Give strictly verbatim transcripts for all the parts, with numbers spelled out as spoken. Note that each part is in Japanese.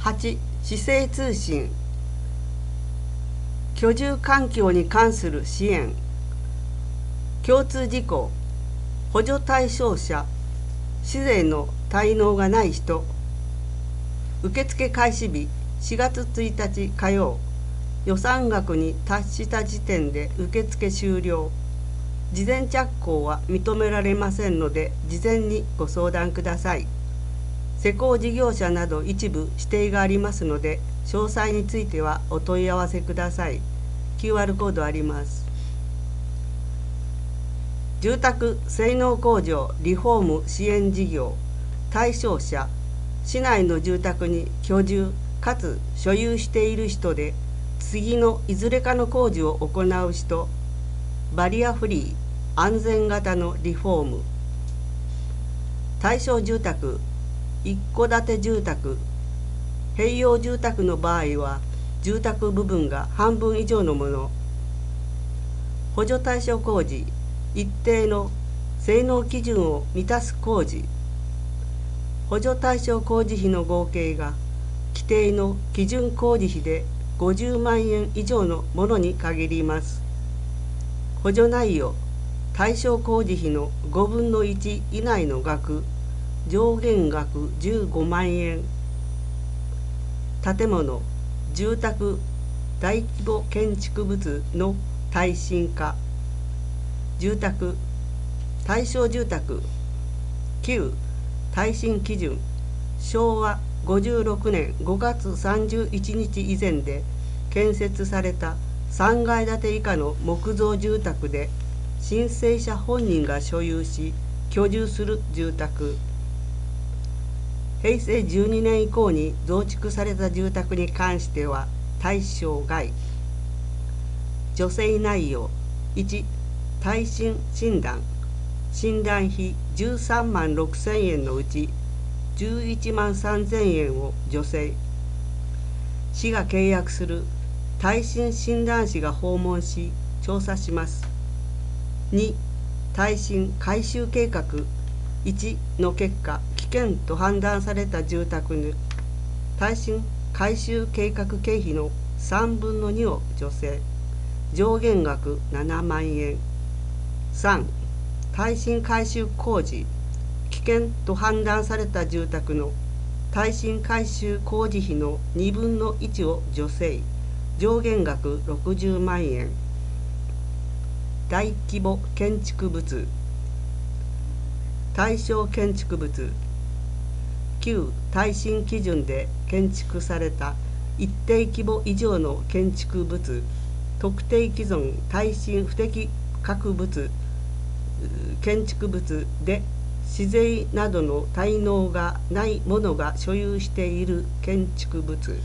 はち、市政通信。居住環境に関する支援。共通事項。補助対象者。市税の滞納がない人。受付開始日しがつついたち火曜。予算額に達した時点で受付終了。事前着工は認められませんので、事前にご相談ください。施工事業者など一部指定がありますので、詳細についてはお問い合わせください。キューアール コードあります。住宅性能向上リフォーム支援事業。対象者、市内の住宅に居住かつ所有している人で、次のいずれかの工事を行う人。バリアフリー安全型のリフォーム。対象住宅、一戸建て住宅。併用住宅の場合は、住宅部分が半分以上のもの。補助対象工事、一定の性能基準を満たす工事。補助対象工事費の合計が規定の基準工事費でごじゅうまんえん以上のものに限ります。補助内容、対象工事費のごぶんのいち以内の額、上限額じゅうごまんえん。建物、住宅、大規模建築物の耐震化。住宅、対象住宅。旧耐震基準、しょうわごじゅうろくねんごがつさんじゅういちにち以前で建設されたさんがい建て以下の木造住宅で、申請者本人が所有し居住する住宅。へいせいじゅうにねん以降に増築された住宅に関しては対象外。助成内容。いち、耐震診断。診断費じゅうさんまんろくせんえんのうちじゅういちまんさんぜんえんを助成。市が契約する耐震診断士が訪問し調査します。に、耐震改修計画。いちの結果、危険と判断された住宅に耐震改修計画経費のさんぶんのにを助成。上限額ななまんえん。さん、耐震改修工事。危険と判断された住宅の耐震改修工事費のにぶんのいちを助成。上限額ろくじゅうまんえん。大規模建築物。対象建築物。旧耐震基準で建築された一定規模以上の建築物、特定既存耐震不適格物建築物で市税などの滞納がない者が所有している建築物。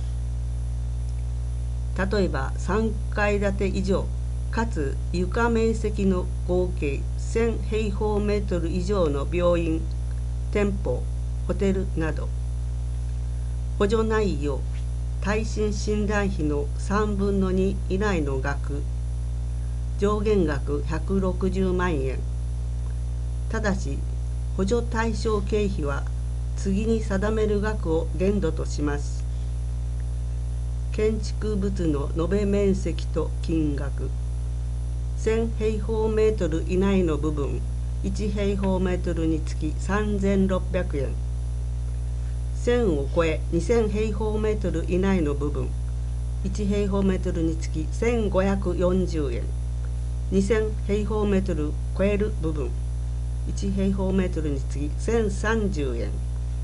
例えばさんかい建て以上かつ床面積の合計せんへいほうメートル以上の病院、店舗、ホテルなど。補助内容、耐震診断費のさんぶんのに以内の額、上限額ひゃくろくじゅうまんえん。ただし補助対象経費は次に定める額を限度とします。建築物の延べ面積と金額。せんへいほうメートル以内の部分いちへいほうメートルにつきさんぜんろっぴゃくえん。せんを超えにせんへいほうメートル以内の部分いちへいほうメートルにつきせんごひゃくよんじゅうえん。にせんへいほうメートル超える部分いちへいほうメートルにつきせんさんじゅうえん。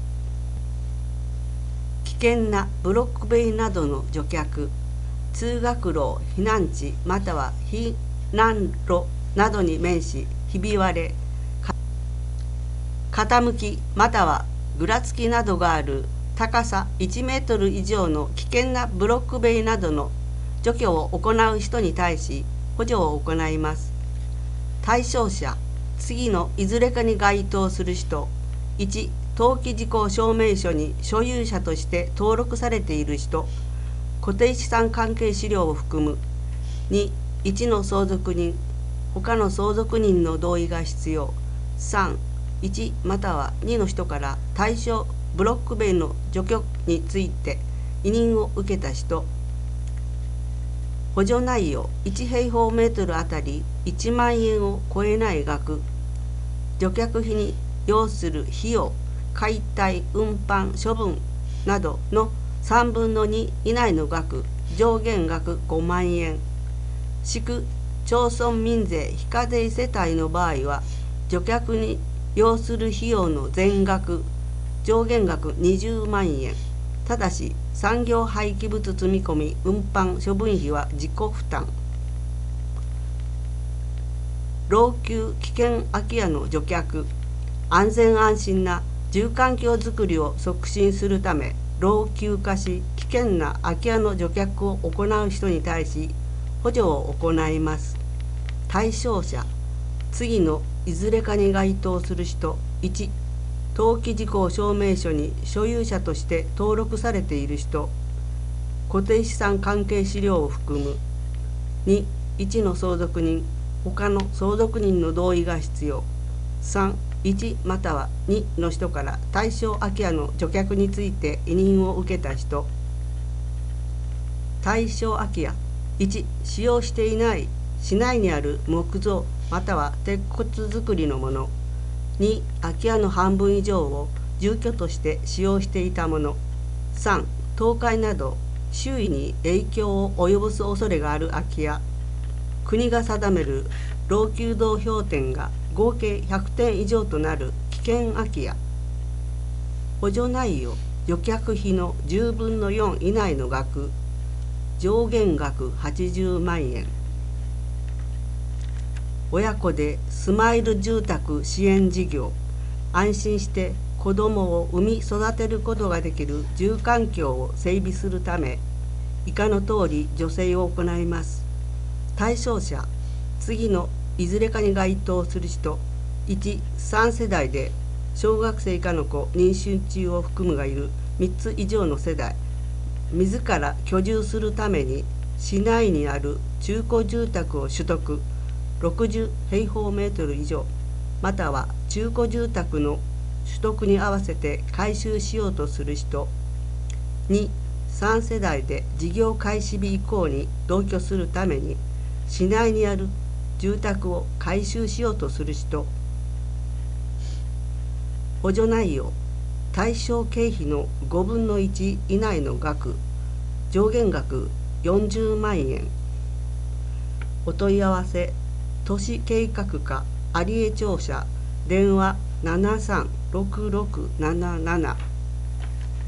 危険なブロック塀などの除却、通学路、避難地または避難路などに面しひび割れ、傾きまたはぐらつきなどがある高さいちメートル以上の危険なブロック塀などの除去を行う人に対し補助を行います。対象者、次のいずれかに該当する人。いち、登記事項証明書に所有者として登録されている人、固定資産関係資料を含む。に、いちの相続人、他の相続人の同意が必要。さん、いちまたはにの人から対象ブロック塀の除去について委任を受けた人。補助内容いち平方メートルあたりいちまんえんを超えない額。除却費に要する費用、解体、運搬、処分などのさんぶんのに以内の額、上限額ごまんえん。市区町村民税非課税世帯の場合は、除却に要する費用の全額、上限額にじゅうまんえん。ただし、産業廃棄物積み込み、運搬、処分費は自己負担。老朽危険空き家の除却。安全安心な住環境づくりを促進するため、老朽化し危険な空き家の除却を行う人に対し補助を行います。対象者、次のいずれかに該当する人。いち、登記事項証明書に所有者として登録されている人。固定資産関係資料を含む。に、いちの相続人、他の相続人の同意が必要。さん、いちまたはにの人から対象空き家の除却について委任を受けた人。対象空き家。いち、使用していない市内にある木造または鉄骨造りのもの。に、空き家の半分以上を住居として使用していたもの。さん、倒壊など周囲に影響を及ぼす恐れがある空き家。国が定める老朽度評点が合計ひゃくてん以上となる危険空き家。補助内容除却費のじゅうぶんのよん以内の額、上限額はちじゅうまんえん。親子でスマイル住宅支援事業。安心して子どもを産み育てることができる住環境を整備するため、以下の通り助成を行います。対象者、次のいずれかに該当する人。いち、さん世代で小学生以下の子、妊娠中を含むがいるみっつ以上の世代。自ら居住するために市内にある中古住宅を取得、ろくじゅう平方メートル以上、または中古住宅の取得に合わせて改修しようとする人。に、さん世代で事業開始日以降に同居するために市内にある住宅を改修しようとする人。補助内容対象経費のごぶんのいち以内の額、上限額よんじゅうまんえん。お問い合わせ都市計画課有江庁舎電話ななさんろくろくなななな